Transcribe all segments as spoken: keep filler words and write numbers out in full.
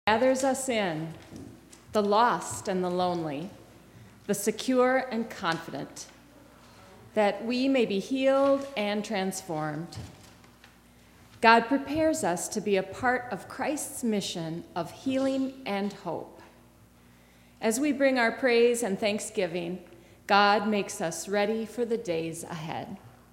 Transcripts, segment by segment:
gathers us in, the lost and the lonely, the secure and confident, that we may be healed and transformed. God prepares us to be a part of Christ's mission of healing and hope. As we bring our praise and thanksgiving, God makes us ready for the days ahead.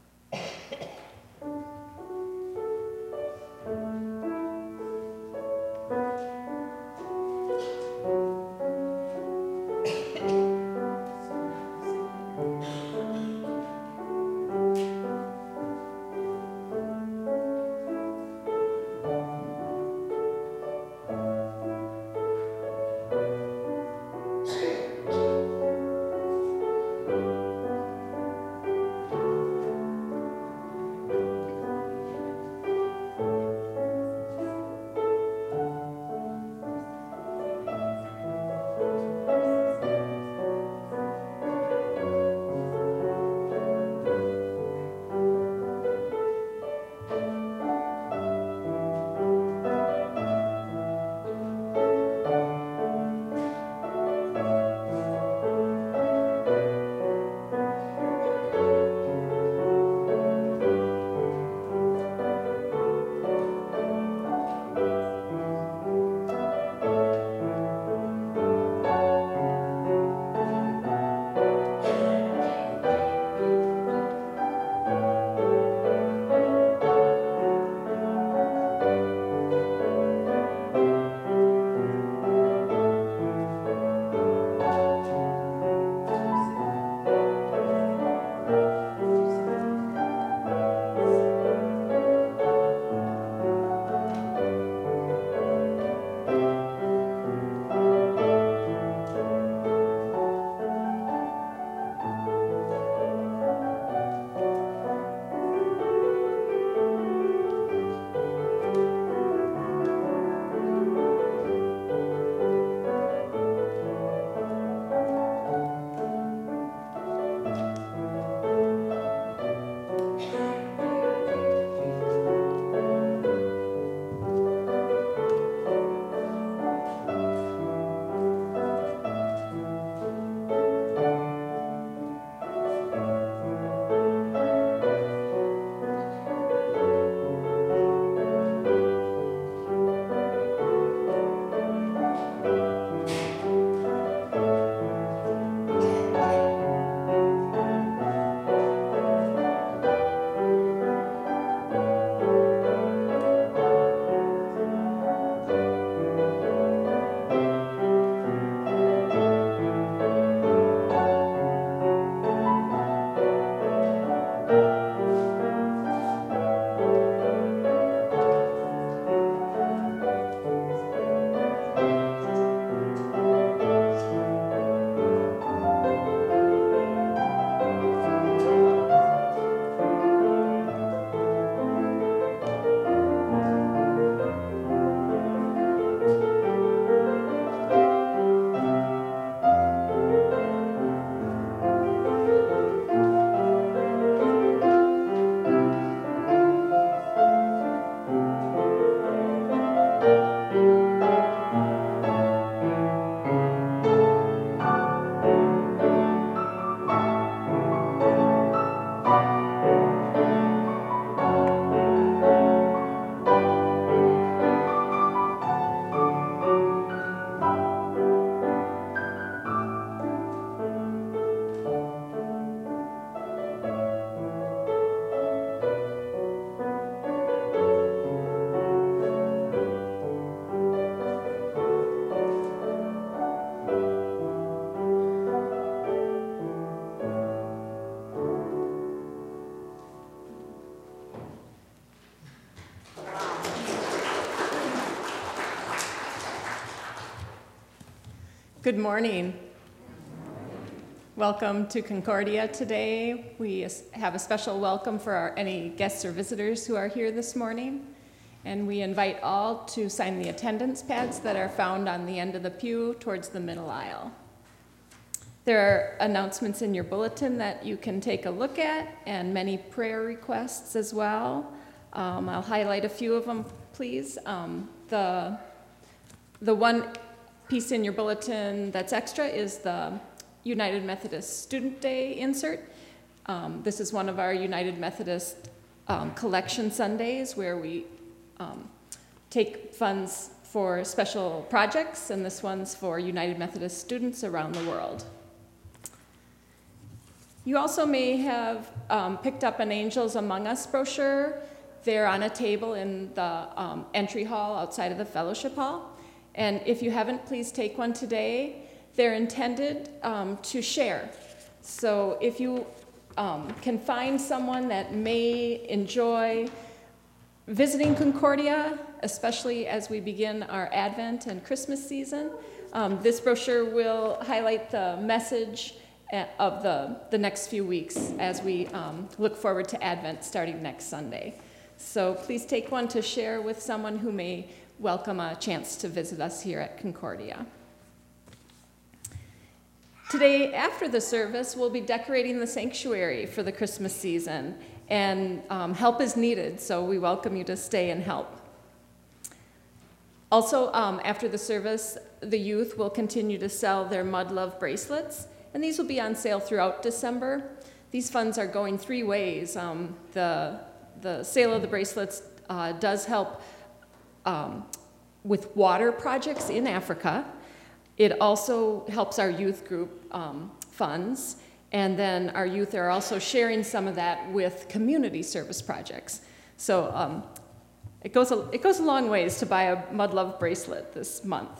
Good morning. Welcome to Concordia today. We have a special welcome for our, any guests or visitors who are here this morning. And we invite all to sign the attendance pads that are found on the end of the pew towards the middle aisle. There are announcements in your bulletin that you can take a look at, and many prayer requests as well. Um, I'll highlight a few of them, please. Um, the the one piece in your bulletin that's extra is the United Methodist Student Day insert. Um, this is one of our United Methodist um, collection Sundays where we um, take funds for special projects, and this one's for United Methodist students around the world. You also may have um, picked up an Angels Among Us brochure. They're on a table in the um, entry hall outside of the fellowship hall. And if you haven't, please take one today. They're intended um, to share. So if you um, can find someone that may enjoy visiting Concordia, especially as we begin our Advent and Christmas season, um, this brochure will highlight the message of the, the next few weeks as we um, look forward to Advent starting next Sunday. So please take one to share with someone who may welcome a chance to visit us here at Concordia. Today, after the service, we'll be decorating the sanctuary for the Christmas season, and um, help is needed, so we welcome you to stay and help. Also, um, after the service, the youth will continue to sell their Mud Love bracelets, and these will be on sale throughout December. These funds are going three ways. Um, the, the sale of the bracelets uh, does help um, with water projects in Africa. It also helps our youth group um, funds, and then our youth are also sharing some of that with community service projects. So um, it, goes a, it goes a long ways to buy a Mud Love bracelet this month.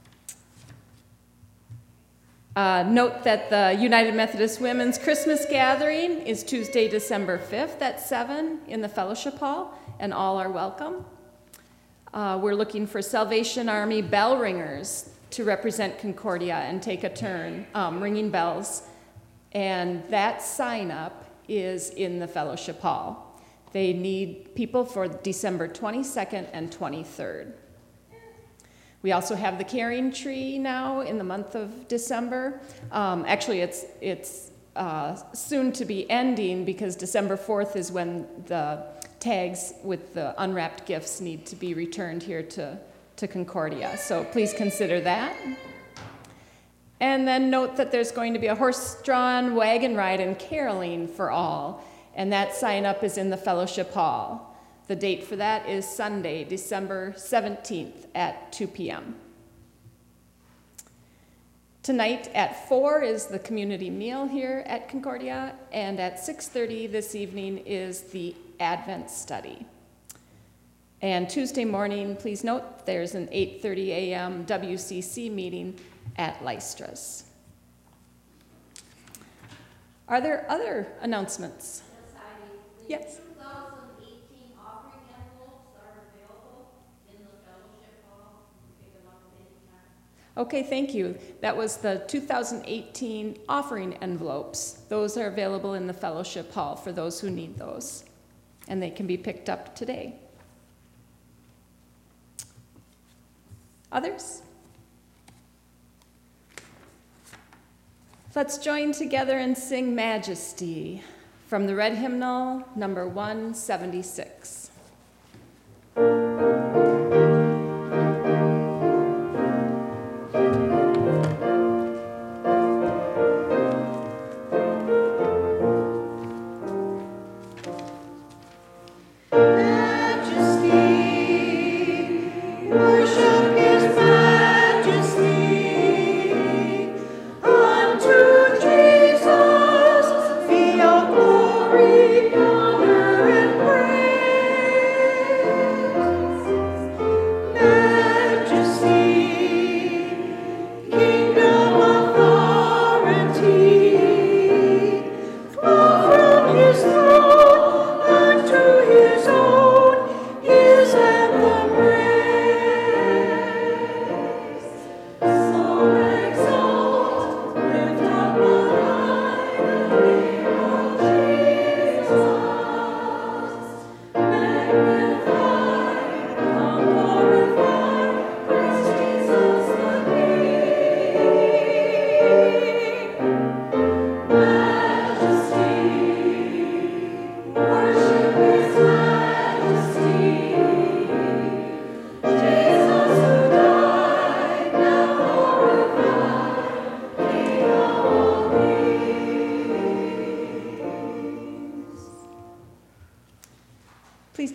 Uh, note that the United Methodist Women's Christmas Gathering is Tuesday, December fifth at seven in the Fellowship Hall, and all are welcome. Uh, we're looking for Salvation Army bell ringers to represent Concordia and take a turn um, ringing bells, and that sign up is in the Fellowship Hall. They need people for December twenty-second and twenty-third. We also have the carrying tree now in the month of December. Um, actually, it's, it's uh, soon to be ending because December fourth is when the tags with the unwrapped gifts need to be returned here to, to Concordia. So please consider that. And then note that there's going to be a horse-drawn wagon ride and caroling for all, and that sign-up is in the Fellowship Hall. The date for that is Sunday, December seventeenth at two p m Tonight at four is the community meal here at Concordia, and at six thirty this evening is the Advent study. And Tuesday morning, please note, there's an eight thirty a m W C C meeting at Lystra's. Are there other announcements? Yes. Okay, thank you. That was the two thousand eighteen offering envelopes. Those are available in the Fellowship Hall for those who need those, and they can be picked up today. Others? Let's join together and sing Majesty from the Red Hymnal, number one seventy-six. Glory, honor, and praise.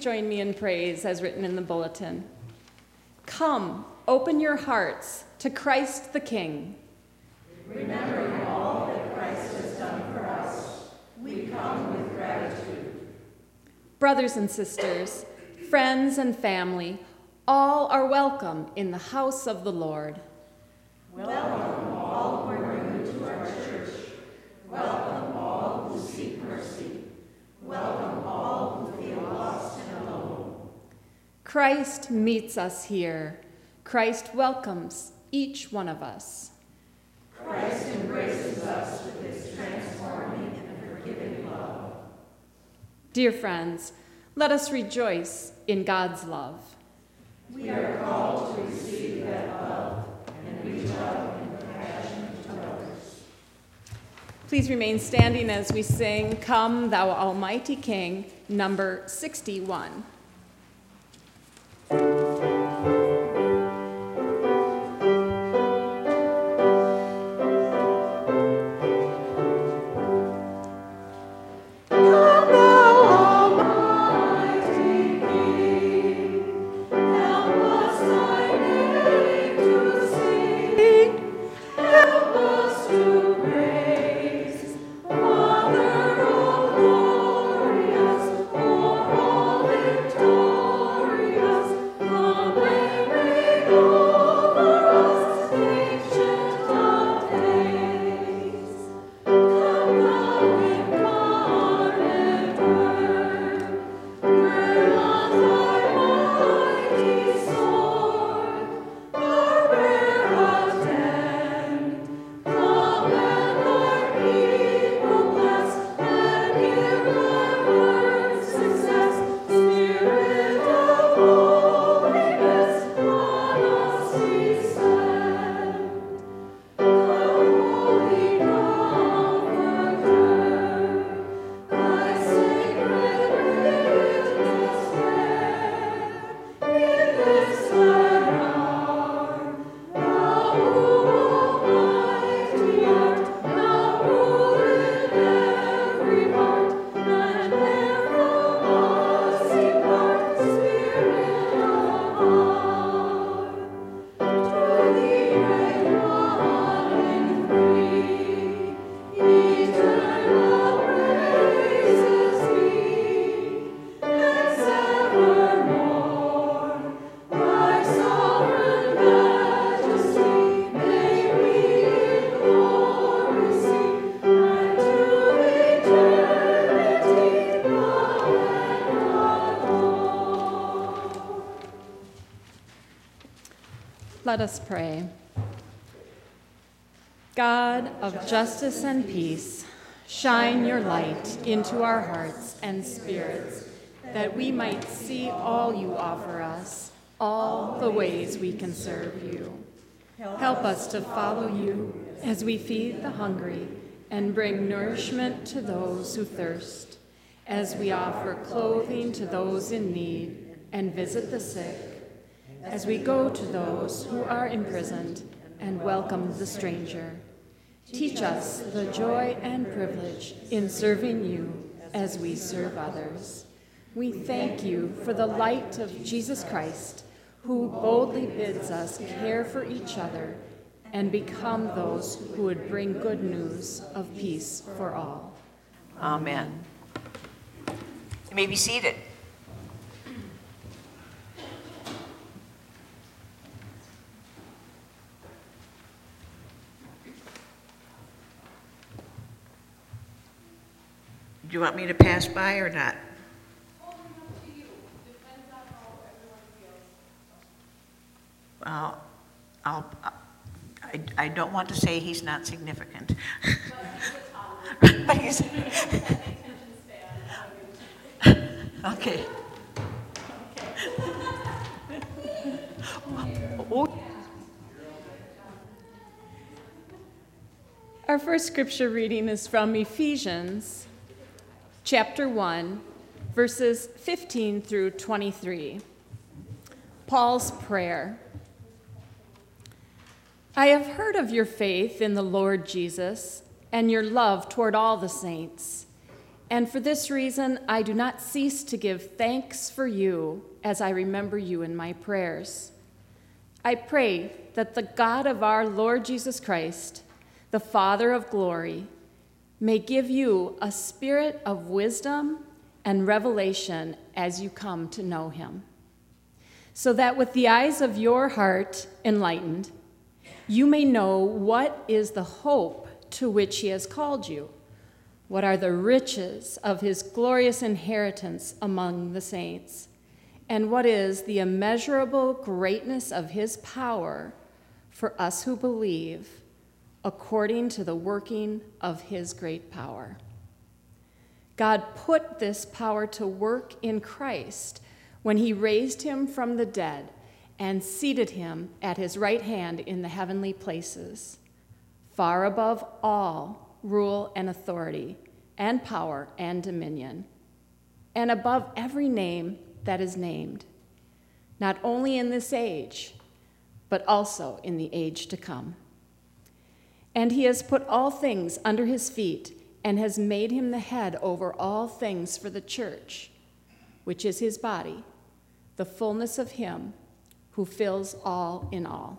join me in praise as written in the bulletin. Come, open your hearts to Christ the King. Remembering all that Christ has done for us, we come with gratitude. Brothers and sisters, friends and family, all are welcome in the house of the Lord. Welcome all who are new to our church. Welcome all who seek mercy. Welcome all who feel lost and alone. Christ meets us here. Christ welcomes each one of us. Christ embraces us with his transforming and forgiving love. Dear friends, let us rejoice in God's love. We are called to receive that love and reach out in compassion to others. Please remain standing as we sing Come, Thou Almighty King, number sixty-one. Let us pray. God of justice and peace, shine your light into our hearts and spirits, that we might see all you offer us, all the ways we can serve you. Help us to follow you as we feed the hungry and bring nourishment to those who thirst, as we offer clothing to those in need and visit the sick, as we go to those who are imprisoned and welcome the stranger. Teach us the joy and privilege in serving you as we serve others. We thank you for the light of Jesus Christ, who boldly bids us care for each other and become those who would bring good news of peace for all. Amen. You may be seated. Do you want me to pass by or not? Well, I'll, I, I don't want to say he's not significant. But he's okay. Oh. Our first scripture reading is from Ephesians chapter one, verses fifteen through twenty-three. Paul's prayer. I have heard of your faith in the Lord Jesus and your love toward all the saints, And for this reason, I do not cease to give thanks for you as I remember you in my prayers. I pray that the God of our Lord Jesus Christ, the Father of glory, may give you a spirit of wisdom and revelation as you come to know him, so that with the eyes of your heart enlightened, you may know what is the hope to which he has called you, what are the riches of his glorious inheritance among the saints, and what is the immeasurable greatness of his power for us who believe, according to the working of his great power. God put this power to work in Christ when he raised him from the dead and seated him at his right hand in the heavenly places, far above all rule and authority and power and dominion, and above every name that is named, not only in this age, but also in the age to come. And he has put all things under his feet and has made him the head over all things for the church, which is his body, the fullness of him who fills all in all.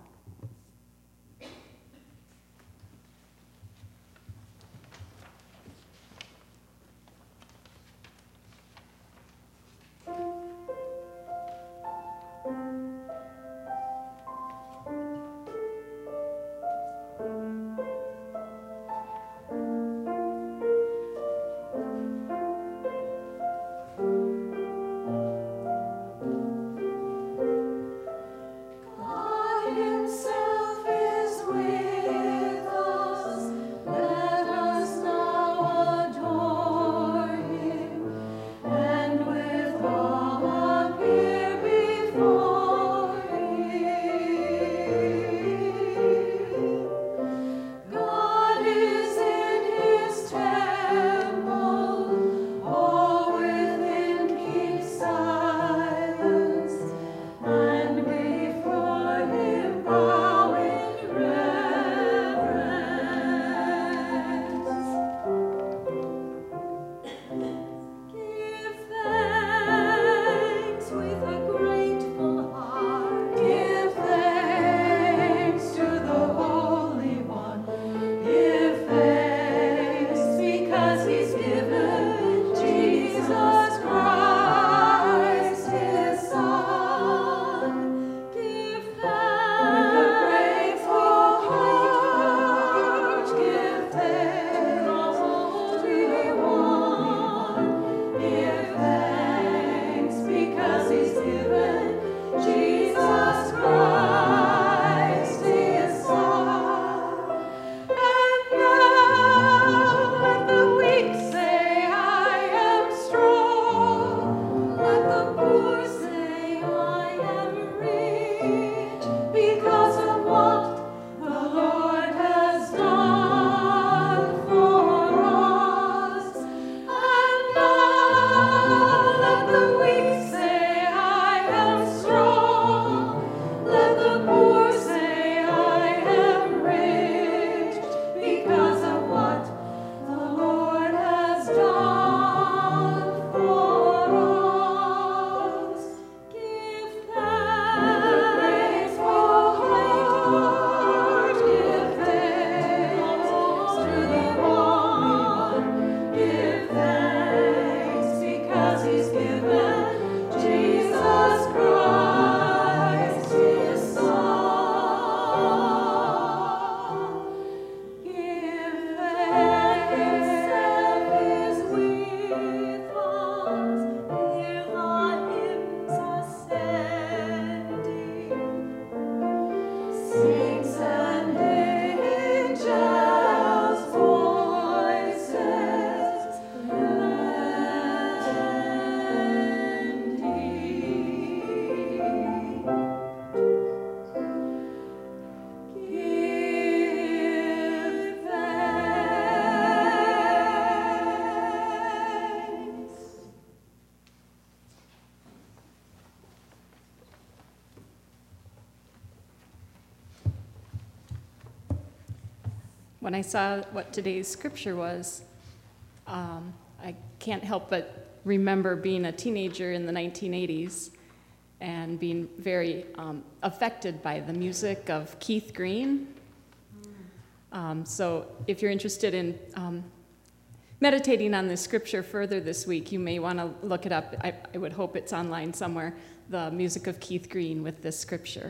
When I saw what today's scripture was, um, I can't help but remember being a teenager in the nineteen eighties and being very um, affected by the music of Keith Green. Um, so if you're interested in um, meditating on this scripture further this week, you may want to look it up. I, I would hope it's online somewhere, the music of Keith Green with this scripture.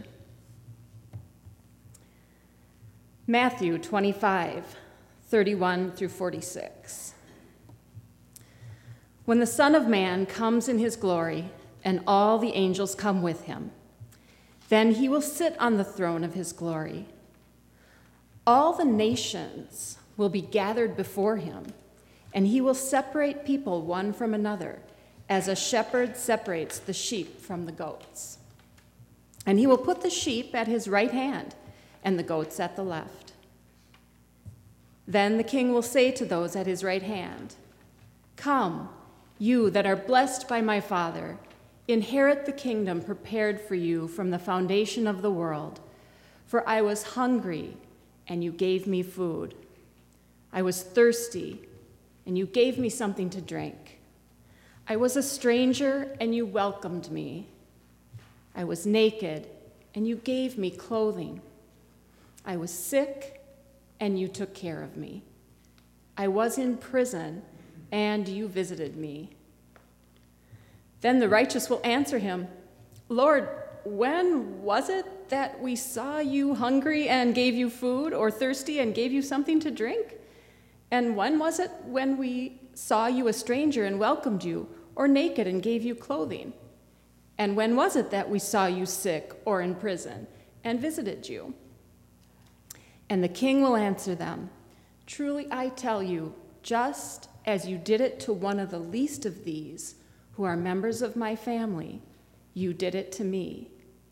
Matthew twenty-five, thirty-one through forty-six. When the Son of Man comes in his glory, and all the angels come with him, then he will sit on the throne of his glory. All the nations will be gathered before him, and he will separate people one from another, as a shepherd separates the sheep from the goats. And he will put the sheep at his right hand, and the goats at the left. Then the king will say to those at his right hand, "Come, you that are blessed by my Father, inherit the kingdom prepared for you from the foundation of the world. For I was hungry, and you gave me food. I was thirsty, and you gave me something to drink. I was a stranger, and you welcomed me. I was naked, and you gave me clothing. I was sick, and you took care of me. I was in prison, and you visited me." Then the righteous will answer him, "Lord, when was it that we saw you hungry and gave you food, or thirsty and gave you something to drink? And when was it when we saw you a stranger and welcomed you, or naked and gave you clothing? And when was it that we saw you sick or in prison and visited you?" And the king will answer them, "Truly I tell you, just as you did it to one of the least of these, who are members of my family, you did it to me."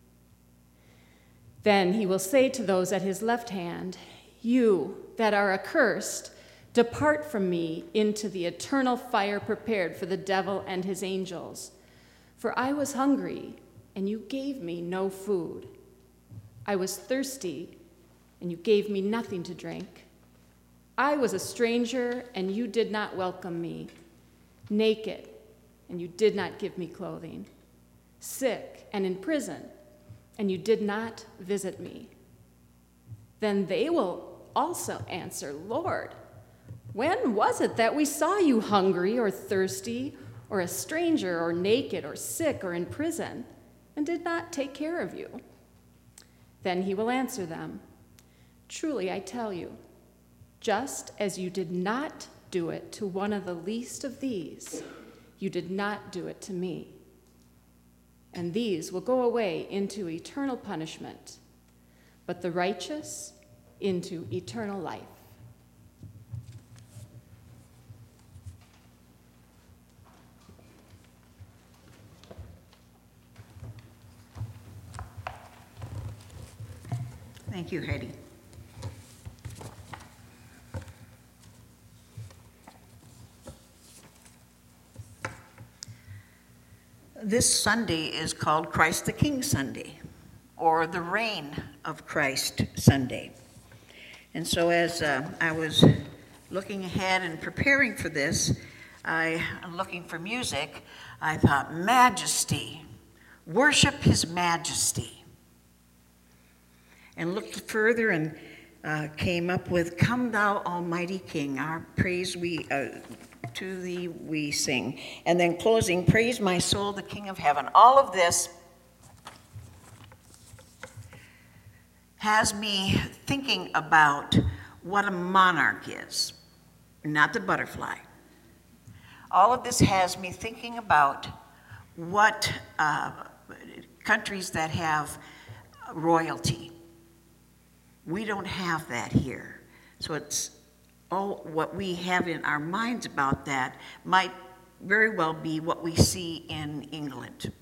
Then he will say to those at his left hand, "You that are accursed, depart from me into the eternal fire prepared for the devil and his angels. For I was hungry, and you gave me no food. I was thirsty, and you gave me nothing to drink. I was a stranger, and you did not welcome me. Naked, and you did not give me clothing. Sick and in prison, and you did not visit me." Then they will also answer, "Lord, when was it that we saw you hungry or thirsty, or a stranger, or naked, or sick, or in prison, and did not take care of you?" Then he will answer them, "Truly I tell you, just as you did not do it to one of the least of these, you did not do it to me." And these will go away into eternal punishment, but the righteous into eternal life. Thank you, Heidi. This Sunday is called Christ the King Sunday, or the Reign of Christ Sunday. And so as uh, I was looking ahead and preparing for this, I, looking for music, I thought, majesty, worship his majesty. And looked further and uh, came up with, "Come thou almighty King, our praise we, uh, to thee we sing." And then closing, "Praise my soul, the King of heaven." All of this has me thinking about what a monarch is, not the butterfly. All of this has me thinking about what uh, countries that have royalty. We don't have that here. So it's all what we have in our minds about that might very well be what we see in England.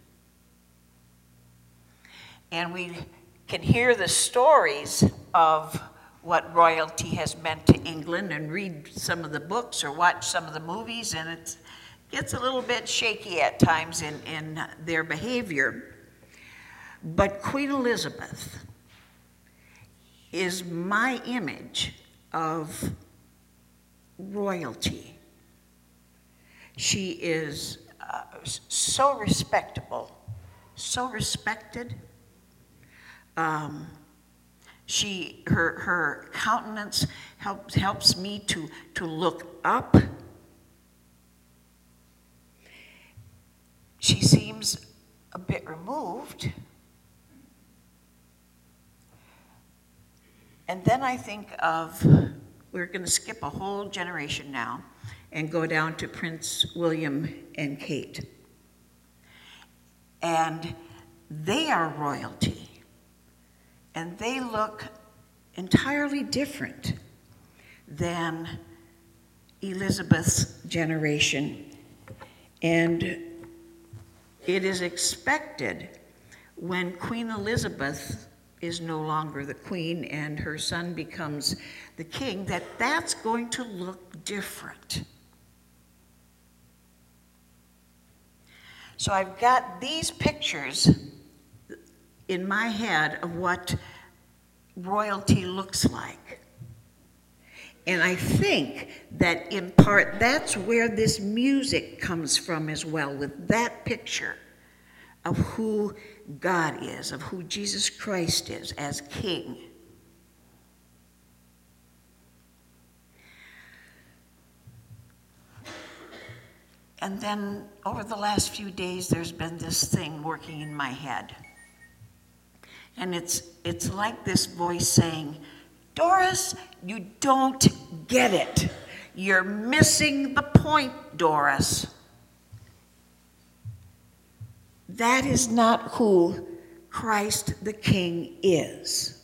And we can hear the stories of what royalty has meant to England and read some of the books or watch some of the movies, and it gets a little bit shaky at times in, in their behavior. But Queen Elizabeth is my image of royalty. She is uh, so respectable, so respected. Um, she, her, her countenance helps, helps me to, to look up. She seems a bit removed. And then I think of, we're going to skip a whole generation now and go down to Prince William and Kate. And they are royalty. And they look entirely different than Elizabeth's generation. And it is expected when Queen Elizabeth is no longer the queen and her son becomes the king, that that's going to look different. So I've got these pictures in my head of what royalty looks like. And I think that in part that's where this music comes from as well, with that picture of who God is, of who Jesus Christ is as King. And then over the last few days, there's been this thing working in my head. And it's, it's like this voice saying, Doris, you don't get it. You're missing the point, Doris. That is not who Christ the King is.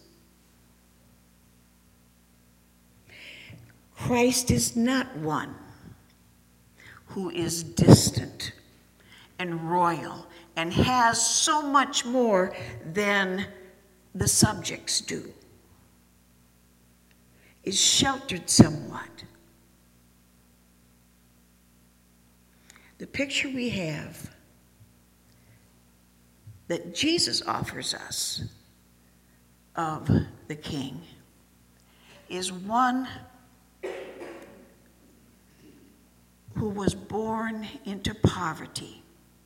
Christ is not one who is distant and royal and has so much more than the subjects do. Is sheltered somewhat. The picture we have that Jesus offers us of the King is one who was born into poverty,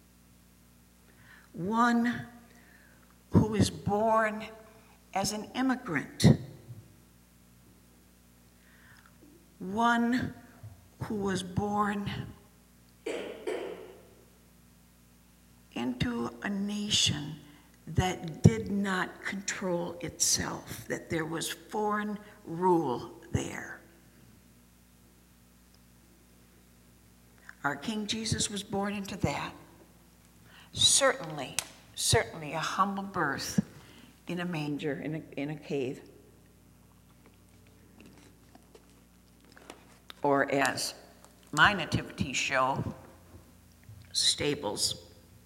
one who is born as an immigrant, one who was born into a nation that did not control itself, that there was foreign rule there. Our King Jesus was born into that. Certainly, certainly a humble birth in a manger, in a, in a cave. Or as my nativity show, stables.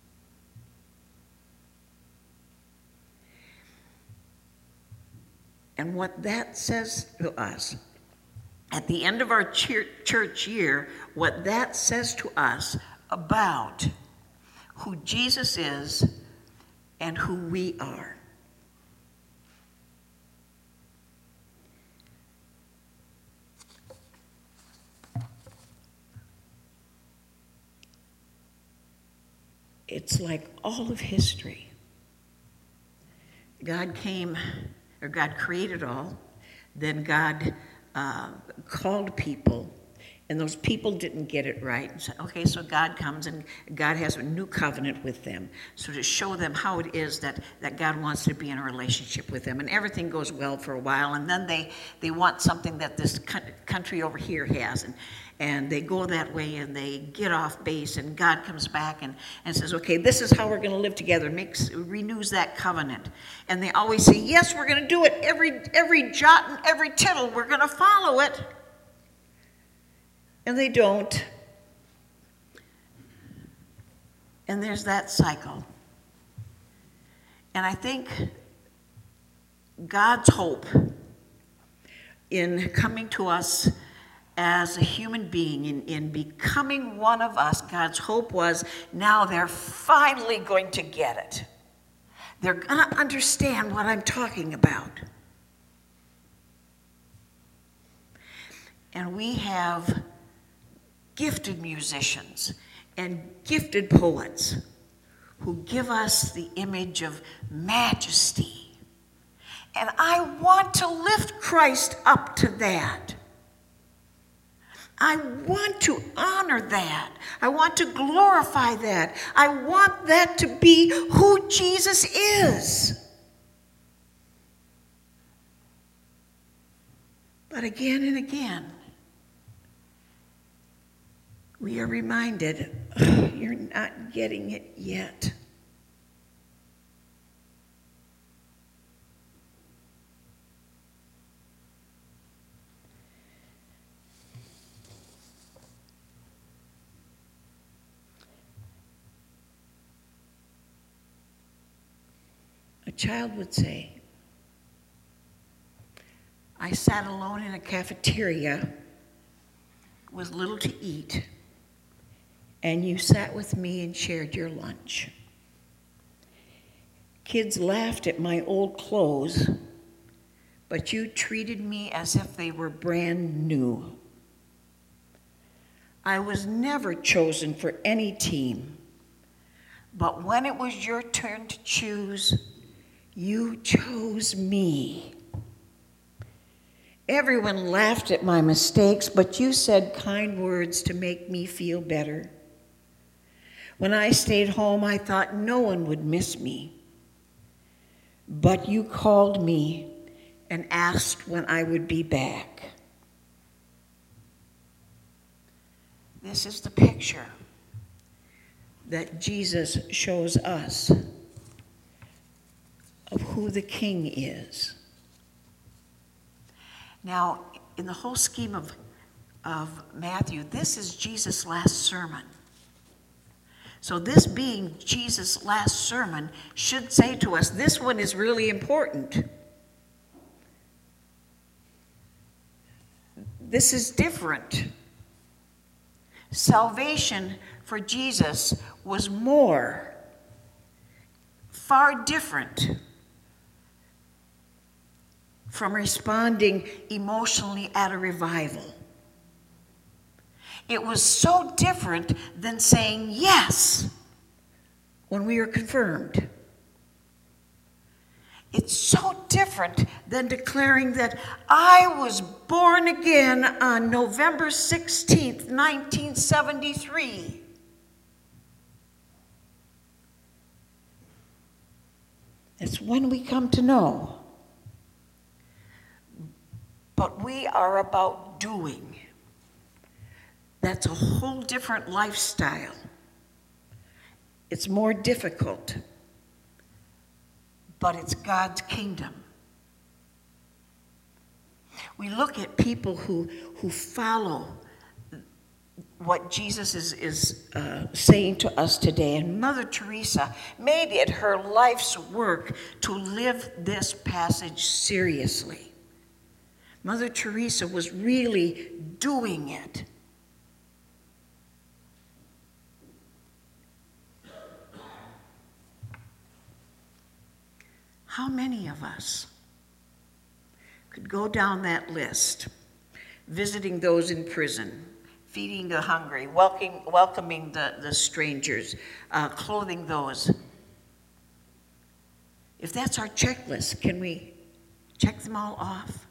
And what that says to us, at the end of our church year, what that says to us about who Jesus is and who we are. It's like all of history. God came, or God created all, then God uh, called people, and those people didn't get it right. And said, okay, so God comes and God has a new covenant with them. So to show them how it is that, that God wants to be in a relationship with them. And everything goes well for a while, and then they, they want something that this country over here has. And, and they go that way and they get off base, and God comes back and, and says, okay, this is how we're going to live together, makes, renews that covenant. And they always say, yes, we're going to do it. Every, every jot and every tittle, we're going to follow it. And they don't. And there's that cycle. And I think God's hope in coming to us as a human being, in, in becoming one of us, God's hope was now they're finally going to get it. They're going to understand what I'm talking about. And we have gifted musicians and gifted poets who give us the image of majesty. And I want to lift Christ up to that. I want to honor that. I want to glorify that. I want that to be who Jesus is. But again and again, we are reminded, oh, you're not getting it yet. A child would say, I sat alone in a cafeteria with little to eat, and you sat with me and shared your lunch. Kids laughed at my old clothes, but you treated me as if they were brand new. I was never chosen for any team, but when it was your turn to choose, you chose me. Everyone laughed at my mistakes, but you said kind words to make me feel better. When I stayed home, I thought no one would miss me. But you called me and asked when I would be back. This is the picture that Jesus shows us of who the King is. Now, in the whole scheme of, of Matthew, this is Jesus' last sermon. So this being Jesus' last sermon should say to us, this one is really important. This is different. Salvation for Jesus was more, far different from responding emotionally at a revival. It was so different than saying yes when we were confirmed. It's so different than declaring that I was born again on November sixteenth, nineteen seventy-three. It's when we come to know. But we are about doing. That's a whole different lifestyle. It's more difficult, but it's God's kingdom. We look at people who, who follow what Jesus is, is uh, saying to us today, and Mother Teresa made it her life's work to live this passage seriously. Mother Teresa was really doing it. How many of us could go down that list, visiting those in prison, feeding the hungry, welcoming, welcoming the, the strangers, uh, clothing those? If that's our checklist, can we check them all off?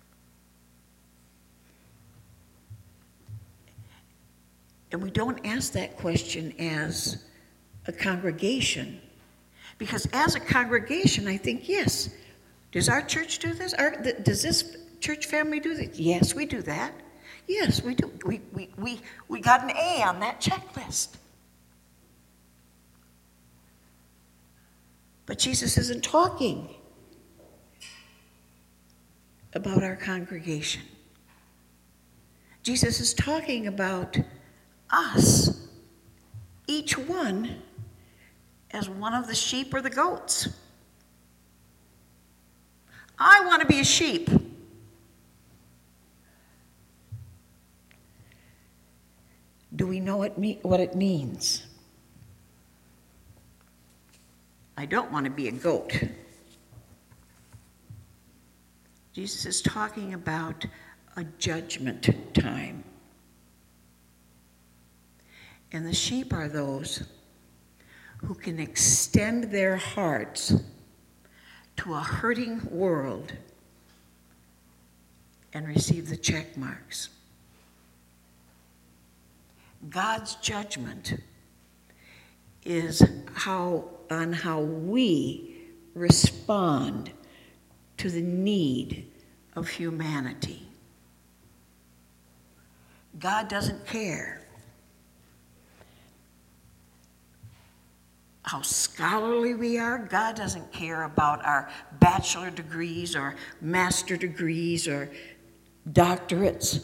And we don't ask that question as a congregation. Because as a congregation, I think, yes, does our church do this? Our, th- does this church family do this? Yes, we do that. Yes, we do. We, we, we, we got an A on that checklist. But Jesus isn't talking about our congregation. Jesus is talking about us, each one as one of the sheep or the goats. I want to be a sheep. Do we know what, me- what it means? I don't want to be a goat. Jesus is talking about a judgment time. And the sheep are those who can extend their hearts to a hurting world and receive the check marks. God's judgment is how on how we respond to the need of humanity. God doesn't care how scholarly we are. God doesn't care about our bachelor degrees or master degrees or doctorates.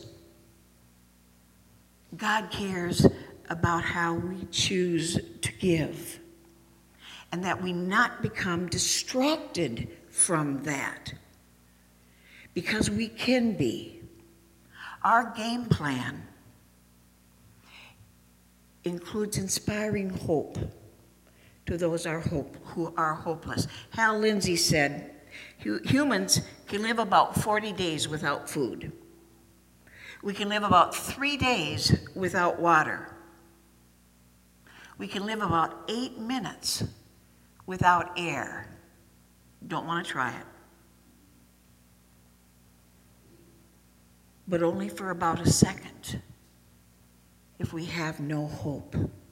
God cares about how we choose to give, and that we not become distracted from that, because we can be. Our game plan includes inspiring hope to those are hope, who are hopeless. Hal Lindsey said, humans can live about forty days without food. We can live about three days without water. We can live about eight minutes without air. Don't want to try it. But only for about a second if we have no hope.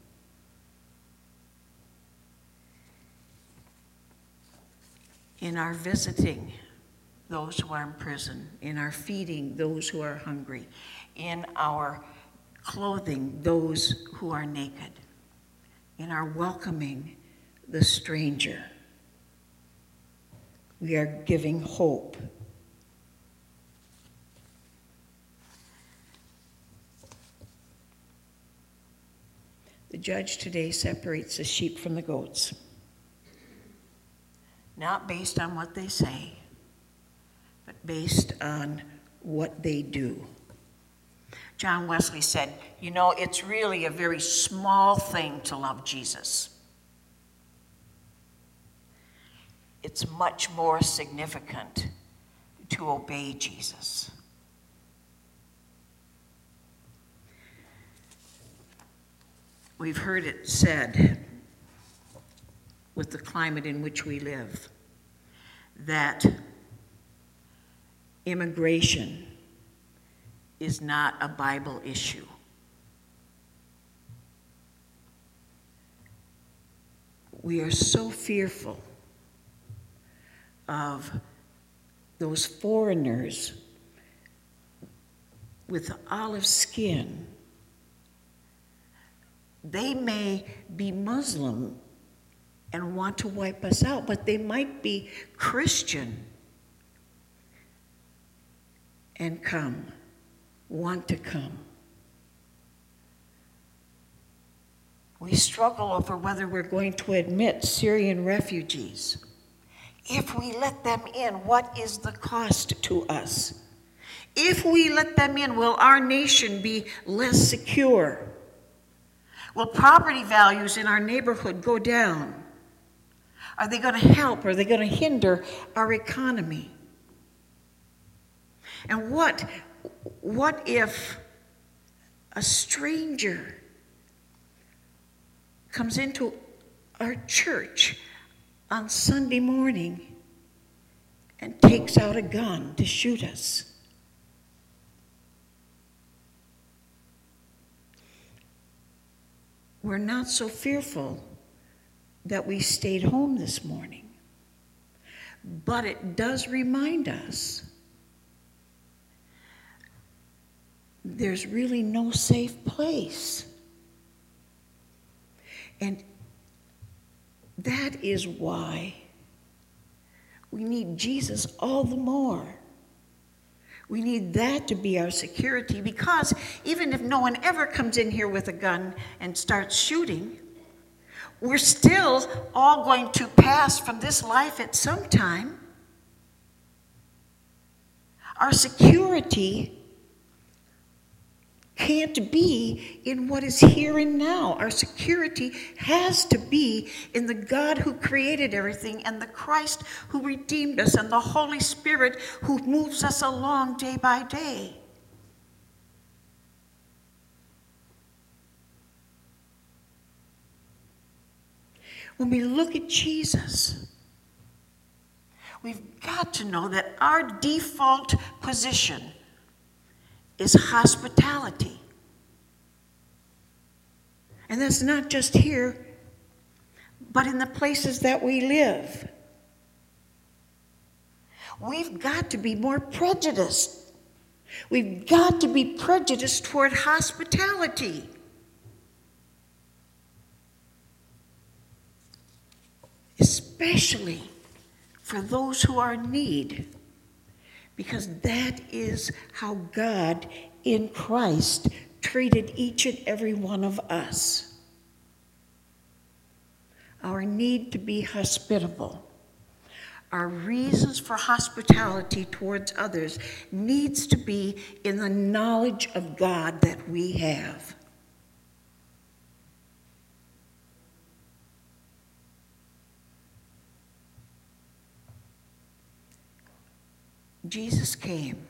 In our visiting those who are in prison, in our feeding those who are hungry, in our clothing those who are naked, in our welcoming the stranger, we are giving hope. The judge today separates the sheep from the goats, not based on what they say, but based on what they do. John Wesley said, you know, it's really a very small thing to love Jesus. It's much more significant to obey Jesus. We've heard it said, with the climate in which we live, that immigration is not a Bible issue. We are so fearful of those foreigners with olive skin. They may be Muslim and want to wipe us out, but they might be Christian and come, want to come. We struggle over whether we're going to admit Syrian refugees. If we let them in, what is the cost to us? If we let them in, will our nation be less secure? Will property values in our neighborhood go down? Are they going to help? Are they going to hinder our economy? And what, what if a stranger comes into our church on Sunday morning and takes out a gun to shoot us? We're not so fearful that we stayed home this morning, but it does remind us there's really no safe place. And that is why we need Jesus all the more. We need that to be our security, because even if no one ever comes in here with a gun and starts shooting, we're still all going to pass from this life at some time. Our security can't be in what is here and now. Our security has to be in the God who created everything, and the Christ who redeemed us, and the Holy Spirit who moves us along day by day. When we look at Jesus, we've got to know that our default position is hospitality. And that's not just here, but in the places that we live. We've got to be more prejudiced. We've got to be prejudiced toward hospitality. Especially for those who are in need, because that is how God in Christ treated each and every one of us. Our need to be hospitable, our reasons for hospitality towards others needs to be in the knowledge of God that we have. Jesus came.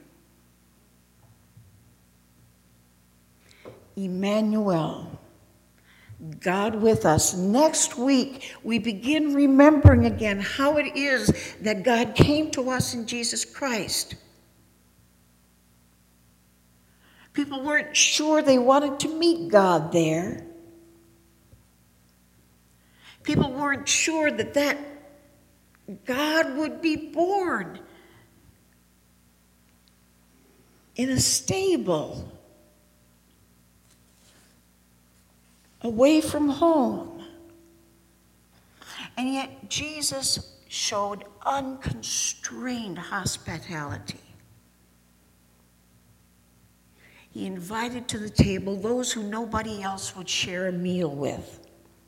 Emmanuel, God with us. Next week, we begin remembering again how it is that God came to us in Jesus Christ. People weren't sure they wanted to meet God there. People weren't sure that that God would be born in a stable, away from home. And yet Jesus showed unconstrained hospitality. He invited to the table those who nobody else would share a meal with.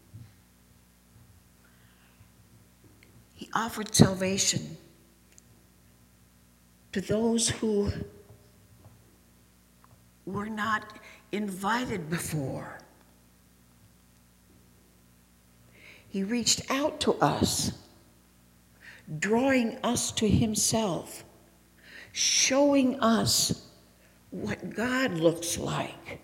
He offered salvation to those who were not invited before. He reached out to us, drawing us to himself, showing us what God looks like.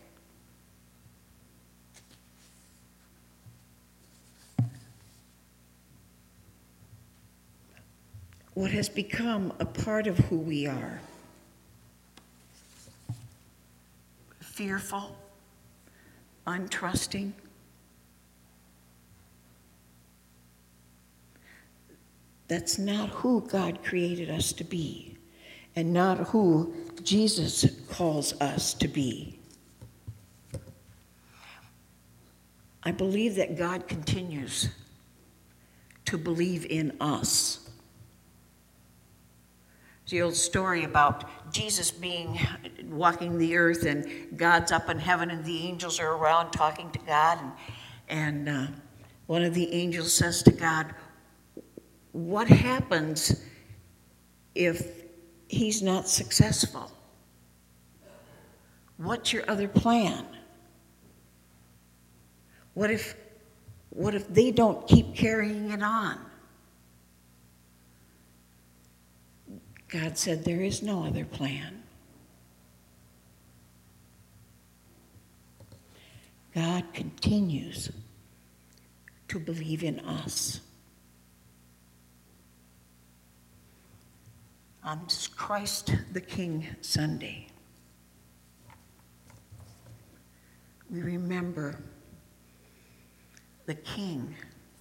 What has become a part of who we are. Fearful, untrusting. That's not who God created us to be, and not who Jesus calls us to be. I believe that God continues to believe in us. The old story about Jesus being walking the earth, and God's up in heaven, and the angels are around talking to God, and, and uh, one of the angels says to God, "What happens if he's not successful? What's your other plan? What if, what if they don't keep carrying it on?" God said, "There is no other plan." God continues to believe in us. On this Christ the King Sunday, we remember the King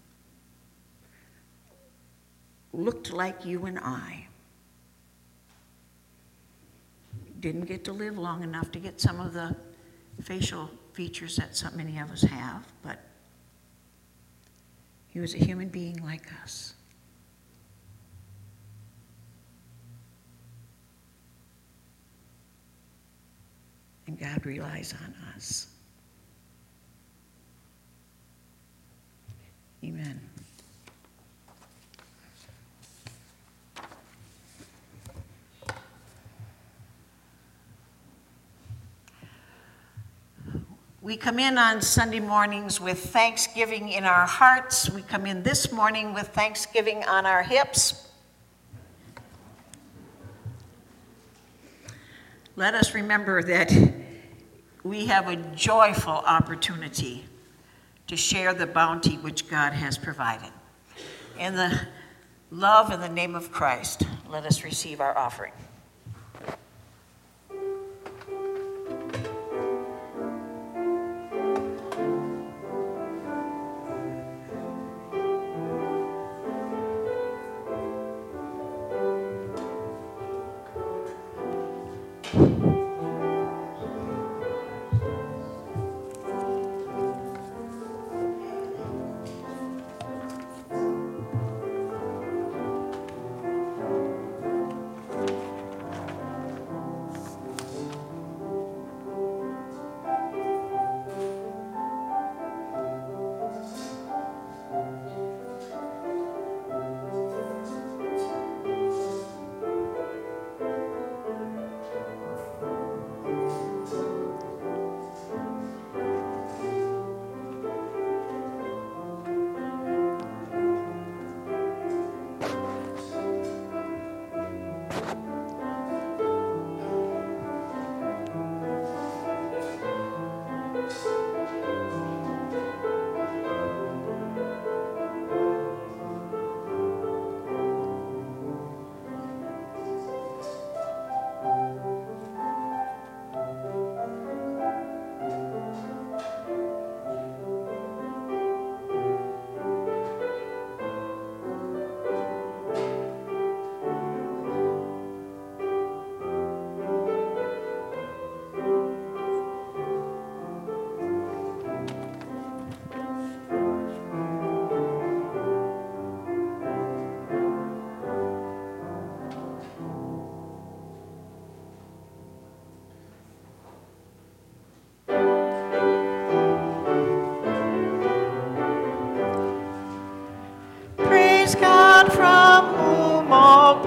looked like you and I. Didn't get to live long enough to get some of the facial features that so many of us have, but he was a human being like us. And God relies on us. Amen. We come in on Sunday mornings with thanksgiving in our hearts. We come in this morning with thanksgiving on our hips. Let us remember that we have a joyful opportunity to share the bounty which God has provided. In the love and the name of Christ, let us receive our offering. Praise God from whom all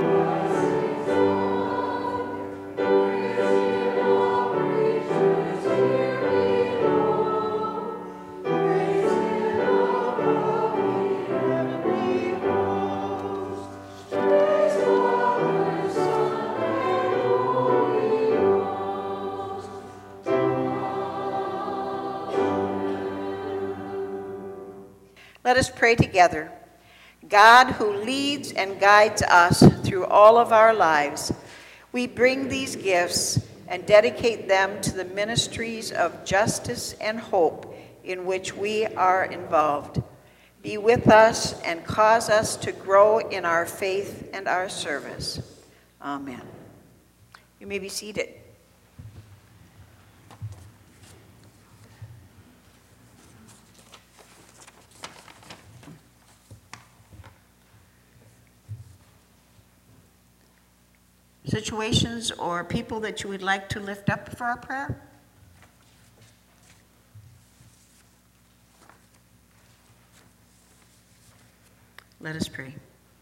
Let us pray together. God, who leads and guides us through all of our lives, we bring these gifts and dedicate them to the ministries of justice and hope in which we are involved. Be with us and cause us to grow in our faith and our service. Amen. You may be seated. Situations or people that you would like to lift up for our prayer? Let us pray.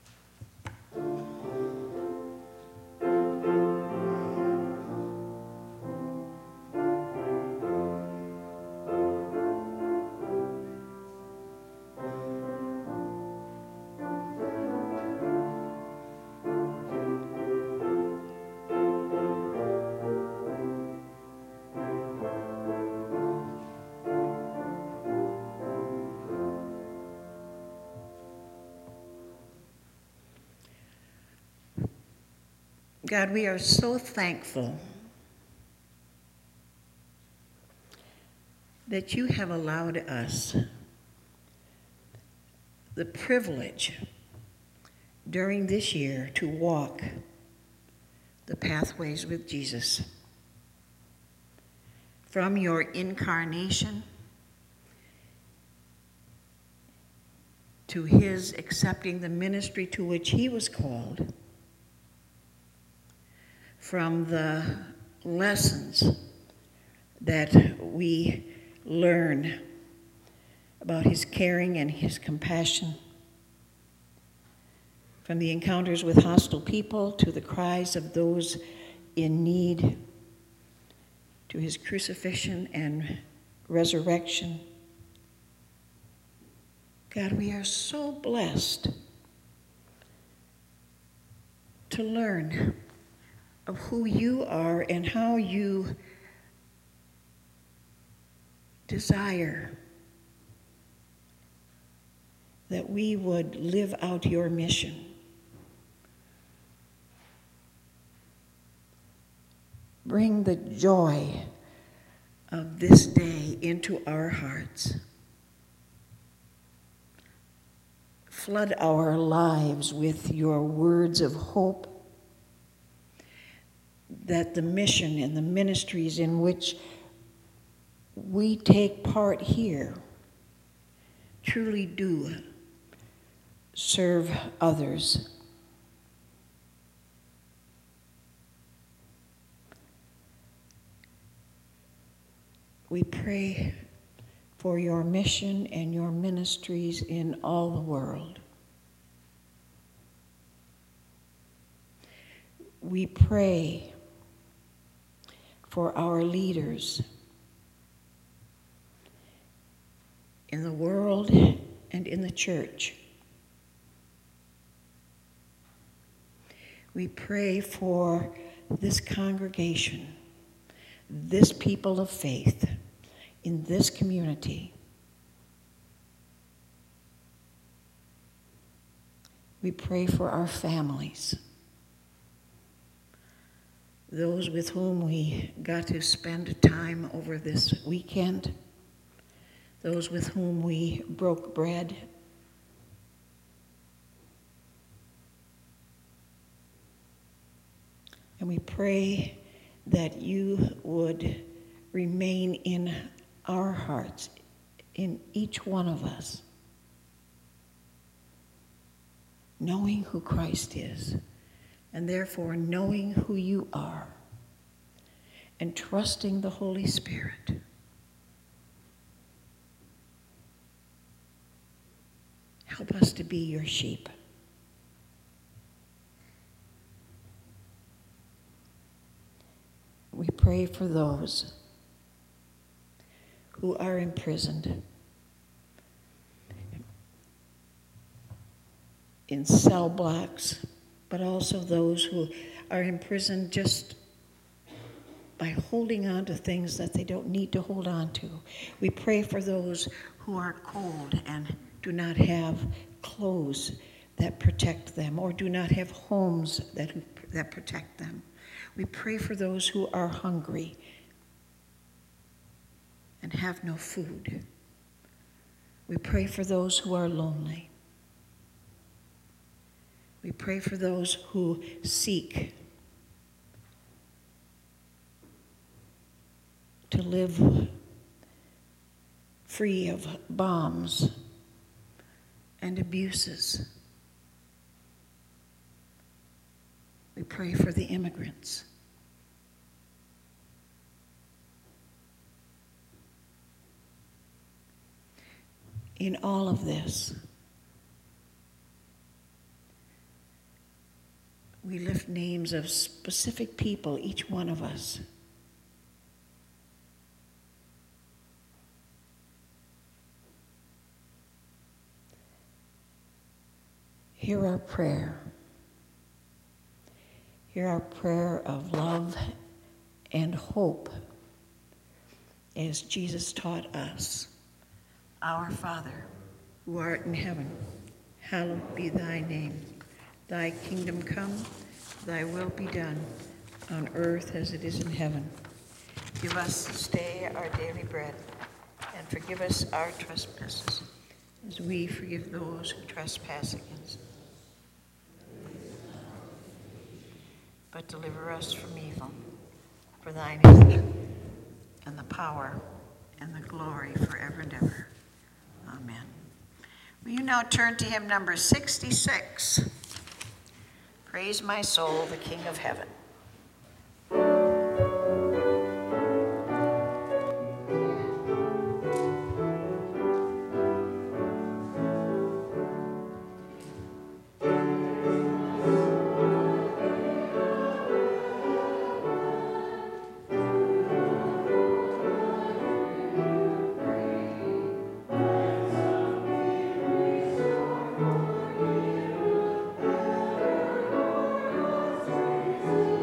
God, we are so thankful that you have allowed us the privilege during this year to walk the pathways with Jesus. From your incarnation to his accepting the ministry to which he was called, from the lessons that we learn about his caring and his compassion, from the encounters with hostile people to the cries of those in need, to his crucifixion and resurrection. God, we are so blessed to learn of who you are and how you desire that we would live out your mission. Bring the joy of this day into our hearts. Flood our lives with your words of hope, that the mission and the ministries in which we take part here truly do serve others. We pray for your mission and your ministries in all the world. We pray for our leaders in the world and in the church. We pray for this congregation, this people of faith, in this community. We pray for our families, those with whom we got to spend time over this weekend, those with whom we broke bread. And we pray that you would remain in our hearts, in each one of us, knowing who Christ is, and therefore knowing who you are, and trusting the Holy Spirit. Help us to be your sheep. We pray for those who are imprisoned in cell blocks, but also those who are imprisoned just by holding on to things that they don't need to hold on to. We pray for those who are cold and do not have clothes that protect them, or do not have homes that, that protect them. We pray for those who are hungry and have no food. We pray for those who are lonely. We pray for those who seek to live free of bombs and abuses. We pray for the immigrants. In all of this, we lift names of specific people, each one of us. Hear our prayer. Hear our prayer of love and hope as Jesus taught us. Our Father, who art in heaven, hallowed be thy name. Thy kingdom come, thy will be done, on earth as it is in heaven. Give us this day our daily bread, and forgive us our trespasses, as we forgive those who trespass against us. But deliver us from evil. For thine is the kingdom, and the power, and the glory forever and ever. Amen. Will you now turn to hymn number sixty-six? Praise my soul, the King of heaven. Thank you.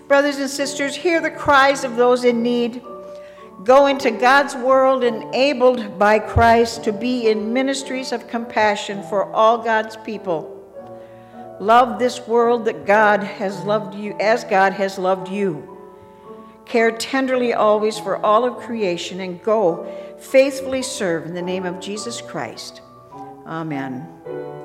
Brothers and sisters, hear the cries of those in need. Go into God's world enabled by Christ to be in ministries of compassion for all God's people. Love this world that God has loved you, as God has loved you. Care tenderly always for all of creation, and go faithfully serve in the name of Jesus Christ. Amen.